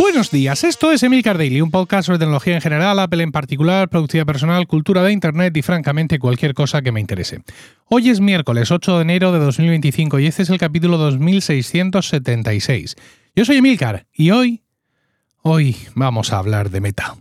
Buenos días, esto es Emilcar Daily, un podcast sobre tecnología en general, Apple en particular, productividad personal, cultura de Internet y francamente cualquier cosa que me interese. Hoy es miércoles 8 de enero de 2025 y este es el capítulo 2676. Yo soy Emilcar y hoy vamos a hablar de Meta.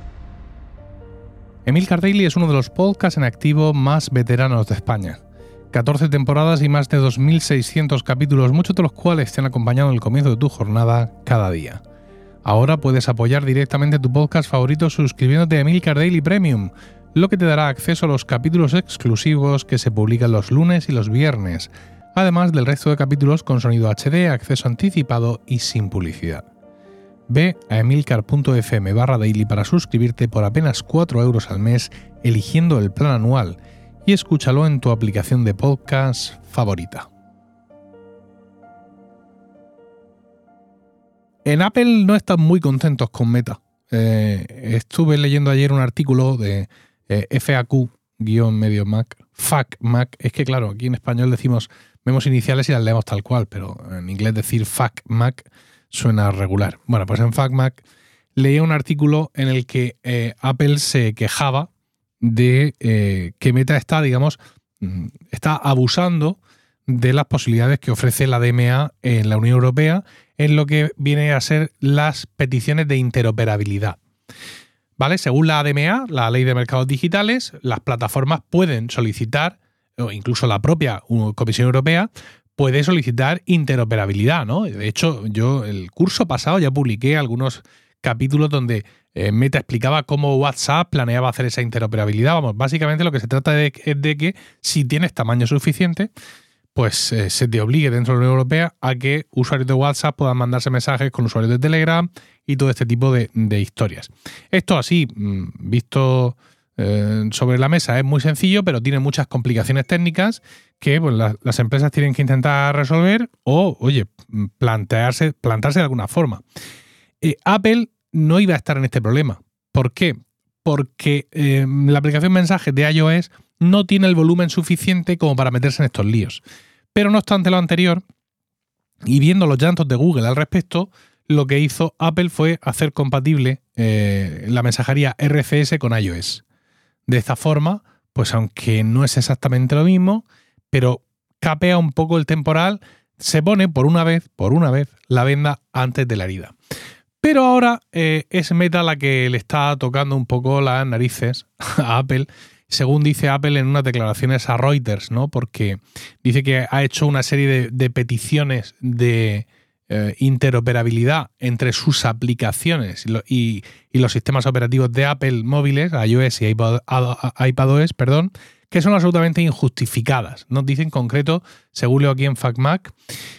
Emilcar Daily es uno de los podcasts en activo más veteranos de España. 14 temporadas y más de 2.600 capítulos, muchos de los cuales te han acompañado en el comienzo de tu jornada cada día. Ahora puedes apoyar directamente tu podcast favorito suscribiéndote a Emilcar Daily Premium, lo que te dará acceso a los capítulos exclusivos que se publican los lunes y los viernes, además del resto de capítulos con sonido HD, acceso anticipado y sin publicidad. Ve a emilcar.fm/daily para suscribirte por apenas 4 euros al mes eligiendo el plan anual y escúchalo en tu aplicación de podcast favorita. En Apple no están muy contentos con Meta. Estuve leyendo ayer un artículo de FAQ-Mac, es que claro, aquí en español vemos iniciales y las leemos tal cual, pero en inglés decir FAQ-Mac suena regular. Bueno, pues en FAQ-Mac leí un artículo en el que Apple se quejaba de que Meta está abusando de las posibilidades que ofrece la DMA en la Unión Europea en lo que viene a ser las peticiones de interoperabilidad. ¿Vale? Según la DMA, la Ley de Mercados Digitales, las plataformas pueden solicitar, o incluso la propia Comisión Europea, puede solicitar interoperabilidad, ¿no? De hecho, yo el curso pasado ya publiqué algunos capítulos donde Meta explicaba cómo WhatsApp planeaba hacer esa interoperabilidad. Vamos, básicamente lo que se trata es de que si tienes tamaño suficiente, pues se te obligue dentro de la Unión Europea a que usuarios de WhatsApp puedan mandarse mensajes con usuarios de Telegram y todo este tipo de historias. Esto así, visto sobre la mesa, es muy sencillo, pero tiene muchas complicaciones técnicas que pues, las empresas tienen que intentar resolver o, oye, plantarse de alguna forma. Apple no iba a estar en este problema. ¿Por qué? Porque la aplicación mensajes de iOS no tiene el volumen suficiente como para meterse en estos líos. Pero no obstante lo anterior, y viendo los llantos de Google al respecto, lo que hizo Apple fue hacer compatible la mensajería RCS con iOS. De esta forma, pues aunque no es exactamente lo mismo, pero capea un poco el temporal, se pone por una vez la venda antes de la herida. Pero ahora es Meta la que le está tocando un poco las narices a Apple, según dice Apple en unas declaraciones a Reuters, ¿no? Porque dice que ha hecho una serie de peticiones de interoperabilidad entre sus aplicaciones y los sistemas operativos de Apple móviles, iOS y iPadOS, que son absolutamente injustificadas. Nos dice en concreto, según leo aquí en FAQ-Mac,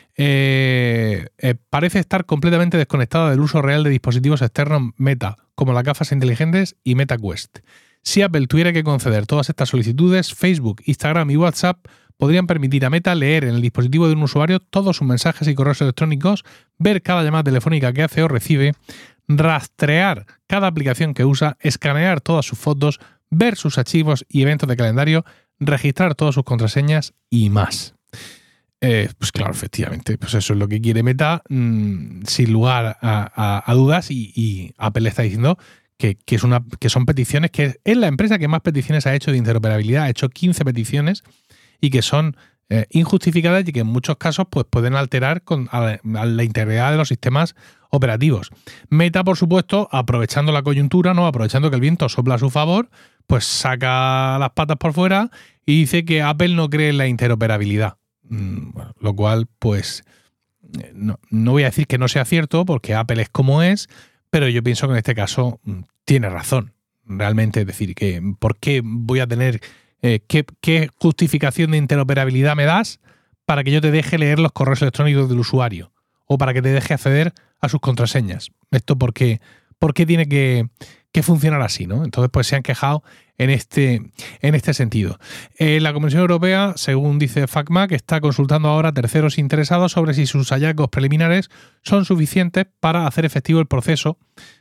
parece estar completamente desconectada del uso real de dispositivos externos Meta, como las gafas inteligentes y Meta Quest. Si Apple tuviera que conceder todas estas solicitudes, Facebook, Instagram y WhatsApp podrían permitir a Meta leer en el dispositivo de un usuario todos sus mensajes y correos electrónicos, ver cada llamada telefónica que hace o recibe, rastrear cada aplicación que usa, escanear todas sus fotos, ver sus archivos y eventos de calendario, registrar todas sus contraseñas y más. Pues claro, efectivamente, pues eso es lo que quiere Meta, sin lugar a dudas, y Apple está diciendo que son peticiones, que es la empresa que más peticiones ha hecho de interoperabilidad, ha hecho 15 peticiones y que son injustificadas y que en muchos casos pues, pueden alterar a la integridad de los sistemas operativos. Meta, por supuesto, aprovechando la coyuntura, ¿no? Aprovechando que el viento sopla a su favor, pues saca las patas por fuera y dice que Apple no cree en la interoperabilidad. Bueno, lo cual, pues, no voy a decir que no sea cierto, porque Apple es como es, pero yo pienso que en este caso tiene razón, realmente. Es decir, que ¿por qué voy a tener qué justificación de interoperabilidad me das para que yo te deje leer los correos electrónicos del usuario o para que te deje acceder a sus contraseñas? Esto ¿por qué tiene que funcionar así, ¿no? Entonces, pues se han quejado en este sentido. La Comisión Europea, según dice FAQ-Mac, está consultando ahora a terceros interesados sobre si sus hallazgos preliminares son suficientes para hacer efectivo el proceso,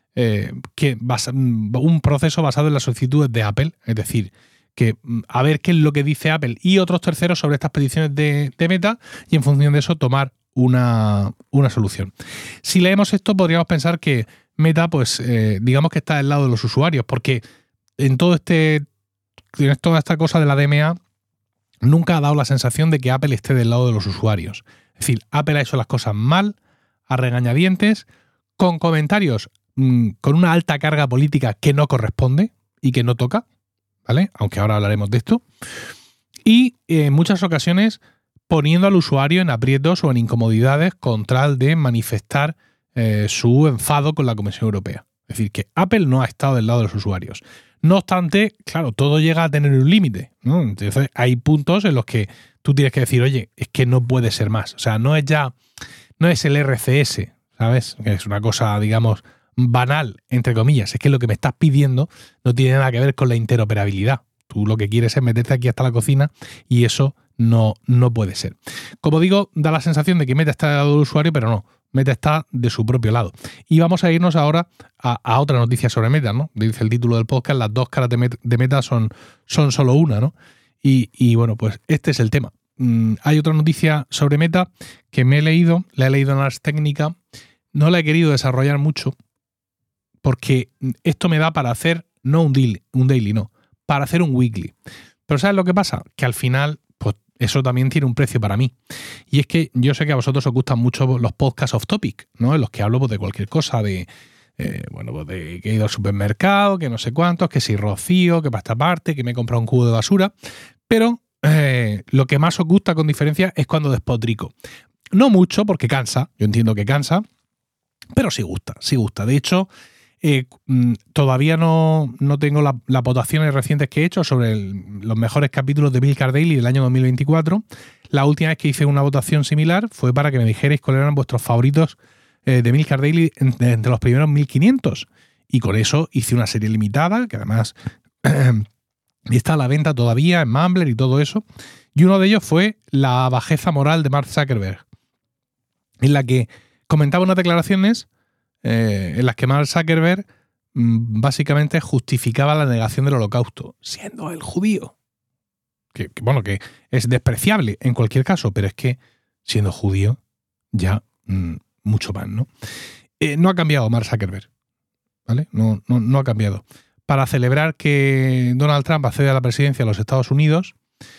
un proceso basado en las solicitudes de Apple, es decir, que a ver qué es lo que dice Apple y otros terceros sobre estas peticiones de Meta y en función de eso tomar una solución. Si leemos esto, podríamos pensar que Meta, pues digamos que está del lado de los usuarios, porque en toda esta cosa de la DMA nunca ha dado la sensación de que Apple esté del lado de los usuarios. Es decir, Apple ha hecho las cosas mal, a regañadientes, con comentarios con una alta carga política que no corresponde y que no toca, ¿vale? Aunque ahora hablaremos de esto. Y en muchas ocasiones poniendo al usuario en aprietos o en incomodidades con tal de manifestar su enfado con la Comisión Europea. Es decir, que Apple no ha estado del lado de los usuarios. No obstante, claro, todo llega a tener un límite, ¿no? Entonces hay puntos en los que tú tienes que decir, oye, es que no puede ser más. O sea, no es el RCS, ¿sabes? Que es una cosa, digamos, banal, entre comillas. Es que lo que me estás pidiendo no tiene nada que ver con la interoperabilidad. Tú lo que quieres es meterte aquí hasta la cocina y eso no puede ser. Como digo, da la sensación de que Meta está del lado del usuario, pero no. Meta está de su propio lado. Y vamos a irnos ahora a otra noticia sobre Meta, ¿no? Dice el título del podcast, las dos caras de Meta son solo una, ¿no? Y bueno, pues este es el tema. Hay otra noticia sobre Meta que me he leído, la he leído en Ars Technica, no la he querido desarrollar mucho porque esto me da para hacer, no un daily, no, para hacer un weekly. Pero ¿sabes lo que pasa? Que al final, pues eso también tiene un precio para mí. Y es que yo sé que a vosotros os gustan mucho los podcasts off topic, ¿no? En los que hablo pues, de cualquier cosa, de que he ido al supermercado, que no sé cuántos, que si rocío, que para esta parte, que me he comprado un cubo de basura. Pero lo que más os gusta con diferencia es cuando despotrico. No mucho, porque cansa, yo entiendo que cansa, pero sí gusta. De hecho, todavía no tengo las votaciones recientes que he hecho sobre los mejores capítulos de Milcar Daily del año 2024. La última vez que hice una votación similar fue para que me dijerais cuáles eran vuestros favoritos de Milcar Daily entre los primeros 1500. Y con eso hice una serie limitada, que además está a la venta todavía en Mumbler y todo eso. Y uno de ellos fue la bajeza moral de Mark Zuckerberg, en la que comentaba unas declaraciones en las que Mark Zuckerberg básicamente justificaba la negación del holocausto, siendo el judío. Que es despreciable en cualquier caso, pero es que siendo judío ya mucho más, ¿no? No ha cambiado Mark Zuckerberg, ¿vale? No ha cambiado. Para celebrar que Donald Trump accede a la presidencia de los Estados Unidos,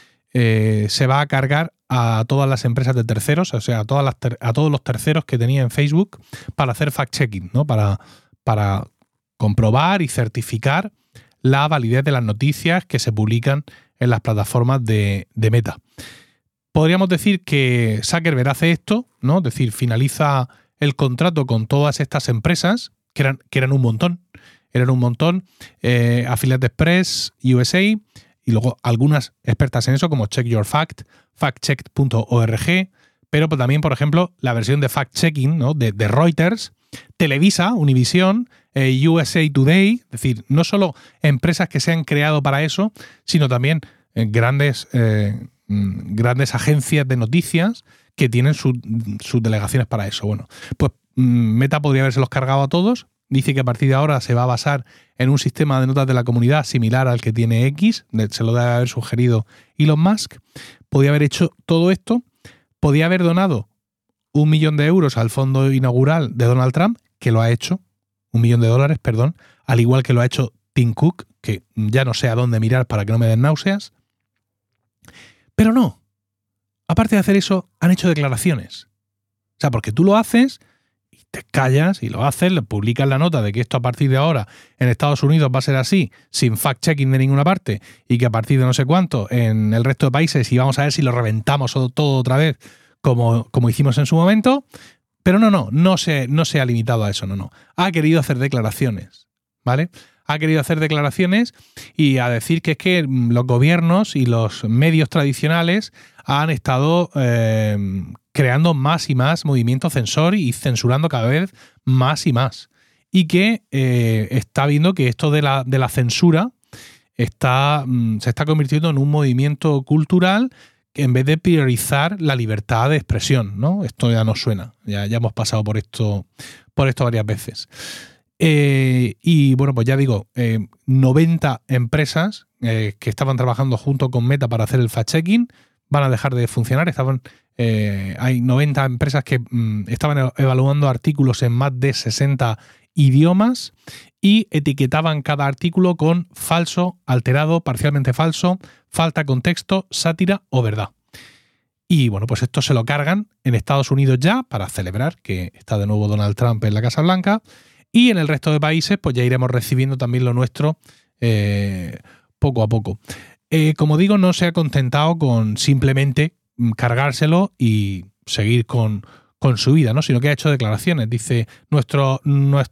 se va a cargar a todas las empresas de terceros, o sea, a todos los terceros que tenía en Facebook para hacer fact-checking, ¿no? Para comprobar y certificar la validez de las noticias que se publican en las plataformas de Meta. Podríamos decir que Zuckerberg hace esto, ¿no? Es decir, finaliza el contrato con todas estas empresas, que eran un montón. Eran un montón, Affiliate Express, USA, y luego algunas expertas en eso, como Check Your Fact, factcheck.org, pero también, por ejemplo, la versión de fact-checking, ¿no? de Reuters, Televisa, Univision, USA Today, es decir, no solo empresas que se han creado para eso, sino también grandes agencias de noticias que tienen sus delegaciones para eso. Bueno, pues Meta podría habérselos cargado a todos. Dice que a partir de ahora se va a basar en un sistema de notas de la comunidad similar al que tiene X, se lo debe haber sugerido Elon Musk. Podía haber hecho todo esto, podía haber donado $1 millón al fondo inaugural de Donald Trump, que lo ha hecho, $1 millón, perdón, al igual que lo ha hecho Tim Cook, que ya no sé a dónde mirar para que no me den náuseas. Pero no, aparte de hacer eso, han hecho declaraciones. O sea, porque tú lo haces y te callas y lo haces, le publicas la nota de que esto a partir de ahora en Estados Unidos va a ser así, sin fact-checking de ninguna parte, y que a partir de no sé cuánto en el resto de países y vamos a ver si lo reventamos todo otra vez como hicimos en su momento. Pero no se ha limitado a eso, no. Ha querido hacer declaraciones, ¿vale? Ha querido hacer declaraciones y a decir que es que los gobiernos y los medios tradicionales han estado creando más y más movimiento censor y censurando cada vez más y más. Y que está viendo que esto de la censura se está convirtiendo en un movimiento cultural que en vez de priorizar la libertad de expresión, ¿no? Esto ya nos suena, ya hemos pasado por esto varias veces. Y bueno, pues ya digo, 90 empresas que estaban trabajando junto con Meta para hacer el fact-checking van a dejar de funcionar, estaban hay 90 empresas que estaban evaluando artículos en más de 60 idiomas y etiquetaban cada artículo con falso, alterado, parcialmente falso, falta de contexto, sátira o verdad. Y bueno, pues esto se lo cargan en Estados Unidos ya para celebrar que está de nuevo Donald Trump en la Casa Blanca, y en el resto de países pues ya iremos recibiendo también lo nuestro poco a poco. Como digo, no se ha contentado con simplemente cargárselo y seguir con su vida, ¿no? Sino que ha hecho declaraciones. Dice, nuestra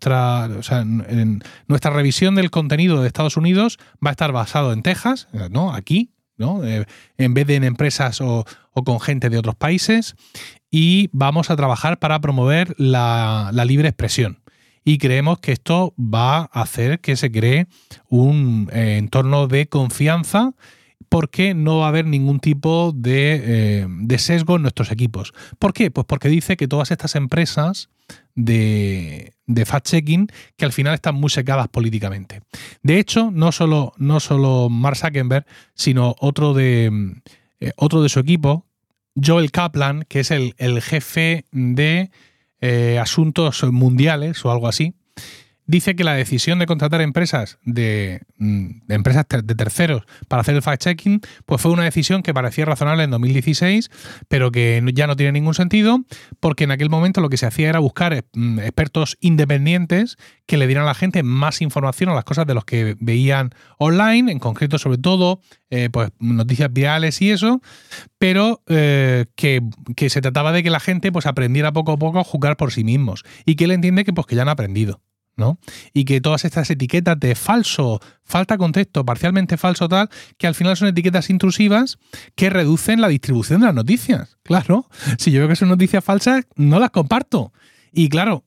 revisión del contenido de Estados Unidos va a estar basado en Texas, ¿no? Aquí, ¿no? En vez de en empresas o con gente de otros países, y vamos a trabajar para promover la libre expresión. Y creemos que esto va a hacer que se cree un entorno de confianza, porque no va a haber ningún tipo de sesgo en nuestros equipos. ¿Por qué? Pues porque dice que todas estas empresas de fact-checking, que al final están muy secadas políticamente. De hecho, no solo Mark Zuckerberg, sino otro de su equipo, Joel Kaplan, que es el jefe de asuntos mundiales o algo así, dice que la decisión de contratar empresas de terceros para hacer el fact-checking pues fue una decisión que parecía razonable en 2016, pero que ya no tiene ningún sentido, porque en aquel momento lo que se hacía era buscar expertos independientes que le dieran a la gente más información a las cosas de los que veían online, en concreto sobre todo pues noticias virales y eso, pero que se trataba de que la gente pues aprendiera poco a poco a juzgar por sí mismos, y que él entiende que pues que ya han aprendido, ¿no? Y que todas estas etiquetas de falso, falta contexto, parcialmente falso, tal, que al final son etiquetas intrusivas que reducen la distribución de las noticias. Claro, si yo veo que son noticias falsas, no las comparto. Y claro,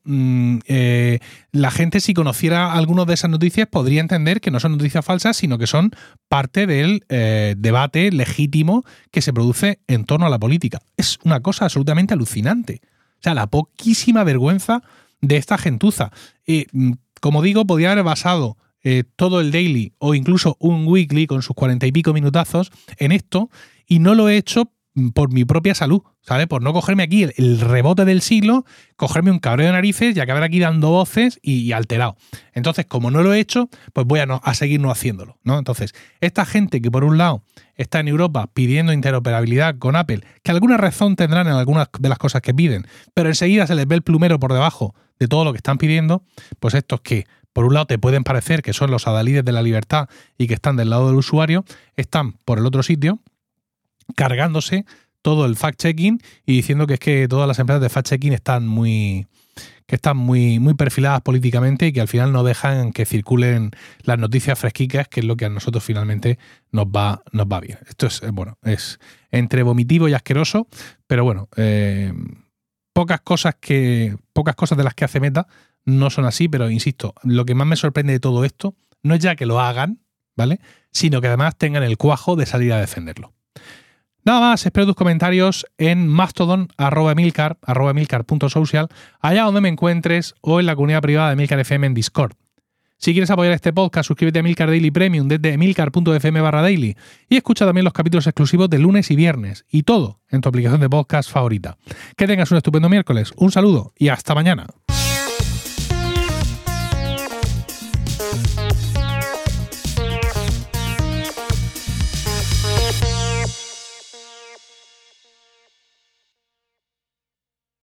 la gente, si conociera algunas de esas noticias, podría entender que no son noticias falsas, sino que son parte del debate legítimo que se produce en torno a la política. Es una cosa absolutamente alucinante. O sea, la poquísima vergüenza de esta gentuza. Como digo, podría haber basado todo el daily o incluso un weekly con sus 40 y pico minutazos en esto, y no lo he hecho por mi propia salud, ¿sabes? Por no cogerme aquí el rebote del siglo, cogerme un cabreo de narices y acabar aquí dando voces y alterado. Entonces, como no lo he hecho, pues voy a seguir no haciéndolo, ¿no? Entonces, esta gente que por un lado está en Europa pidiendo interoperabilidad con Apple, que alguna razón tendrán en algunas de las cosas que piden, pero enseguida se les ve el plumero por debajo de todo lo que están pidiendo, pues estos que por un lado te pueden parecer que son los adalides de la libertad y que están del lado del usuario, están por el otro sitio cargándose todo el fact-checking y diciendo que es que todas las empresas de fact-checking están muy perfiladas políticamente y que al final no dejan que circulen las noticias fresquicas, que es lo que a nosotros finalmente nos va bien. Esto es entre vomitivo y asqueroso, pero bueno, pocas cosas de las que hace Meta no son así, pero insisto, lo que más me sorprende de todo esto no es ya que lo hagan, ¿vale? Sino que además tengan el cuajo de salir a defenderlo. Nada más, espero tus comentarios en Mastodon, @emilcar.social, allá donde me encuentres, o en la comunidad privada de Emilcar FM en Discord. Si quieres apoyar este podcast, suscríbete a Emilcar Daily Premium desde emilcar.fm/daily y escucha también los capítulos exclusivos de lunes y viernes, y todo en tu aplicación de podcast favorita. Que tengas un estupendo miércoles, un saludo y hasta mañana.